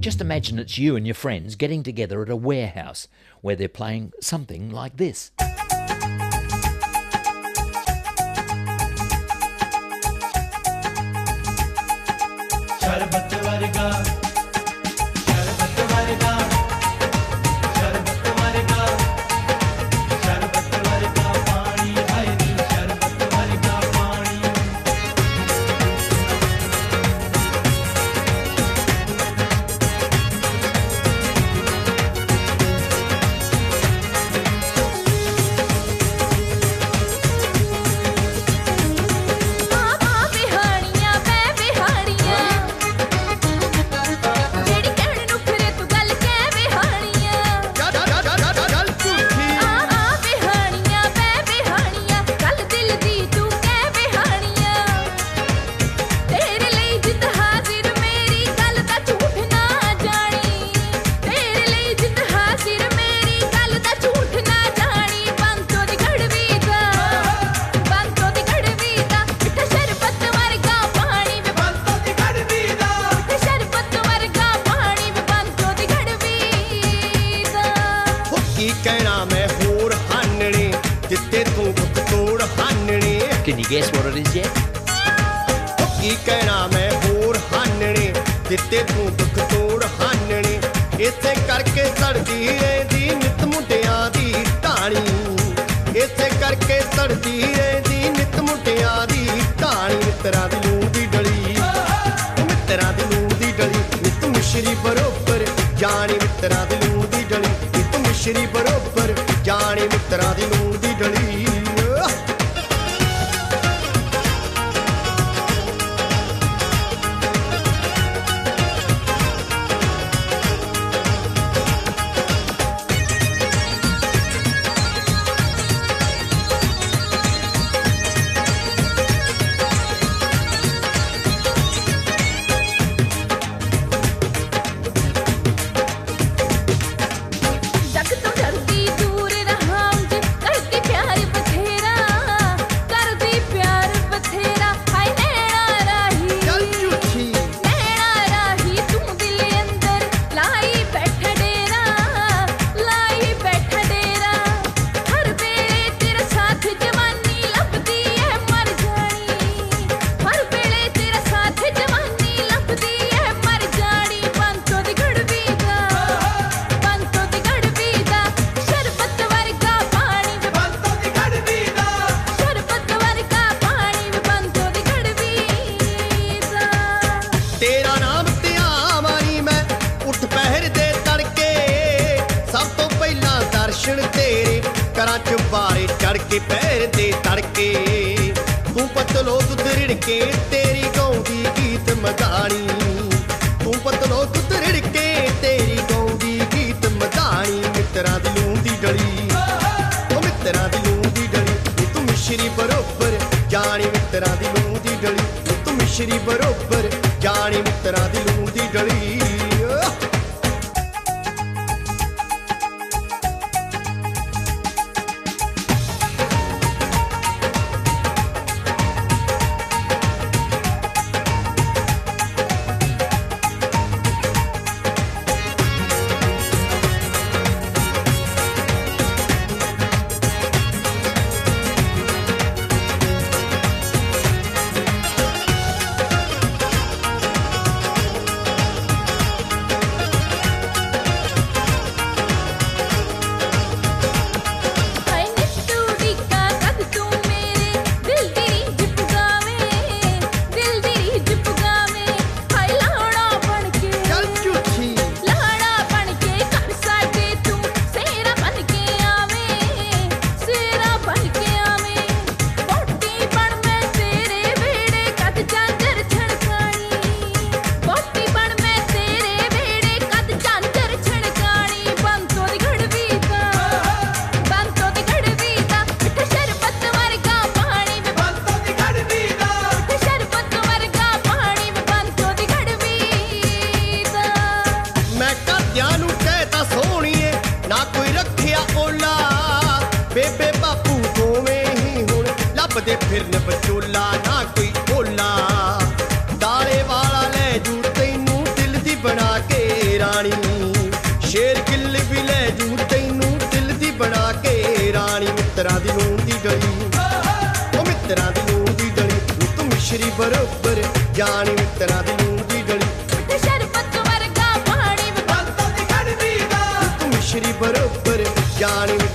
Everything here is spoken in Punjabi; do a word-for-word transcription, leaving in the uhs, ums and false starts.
Just imagine it's you and your friends getting together at a warehouse where they're playing something like this. Can you guess what it is yet? ਕੀ ਕਹਿਣਾ ਮੈਂ ਹੋਰ ਹਾਨਣੇ ਦਿੱਤੇ ਤੂੰ ਦੁੱਖ ਤੋੜ ਹਾਨਣੇ ਇਸੇ ਕਰਕੇ ਸੜਦੀ ਰਹਿੰਦੀ ਨਿਤ ਮੁੰਡਿਆਂ ਦੀ ਢਾਣੀ ਇਸੇ ਕਰਕੇ ਸੜਦੀ ਰਹਿੰਦੀ ਨਿਤ ਮੁੰਡਿਆਂ ਦੀ ਢਾਣੀ ਮਿੱਤਰਾਂ ਦੀ ਲੂੰ ਦੀ ਡਲੀ ਮਿੱਤਰਾਂ ਦੀ ਲੂੰ ਦੀ ਡਲੀ ਨਿਤ ਮਿਸ਼ਰੀ ਬਰੋਬਰ ਜਾਣੀ ਮਿੱਤਰਾਂ ਦੀ ਲੂੰ ਦੀ ਡਲੀ ਨਿਤ ਮਿਸ਼ਰੀ ਬਰੋਬਰ ਜਾਣੀ ਮਿੱਤਰਾਂ ਦੀ ਲੂੰ ਦੀ ਡਲੀ तेरे करा चुबारे चढ़ के पैर दे तड़के तू पतलो दुध रिड़के तेरी गाँधी गीत मदानी तू पतलो दुध रिड़के तेरी गाँधी गीत मदानी मित्रा दी लूं दी डली ओ मित्रा दी लूं दी डली तू मिश्री बरोबर जानी मित्रा दी लूं दी डली तू मिश्री बरोबर जानी मित्रा दी लूं दी डली ਦੇ ਫਿਰਨ ਬਚੋਲਾ ਨਾ ਕੋਈ ਭੋਲਾ ਦਾਲੇ ਵਾਲਾ ਲੈ ਜੂ ਤੈਨੂੰ ਦਿਲ ਦੀ ਬਣਾ ਕੇ ਮਿੱਤਰਾਂ ਦੀ ਨੂੰਹ ਦੀ ਡਲੀ ਉਹ ਮਿੱਤਰਾਂ ਦੀ ਨੂੰਹ ਦੀ ਡਲੀ ਨੀ ਤੂੰ ਮਿਸ਼ਰੀ ਬਰੋਬਰ ਜਾਣੀ ਮਿੱਤਰਾਂ ਦੀ ਨੂੰਹ ਦੀ ਡਲੀ ਸ਼ਰਬਤ ਵਰਗਾ ਪਾਣੀ ਤੂੰ ਮਿਸ਼ਰੀ ਬਰੋਬਰ ਜਾਣੀ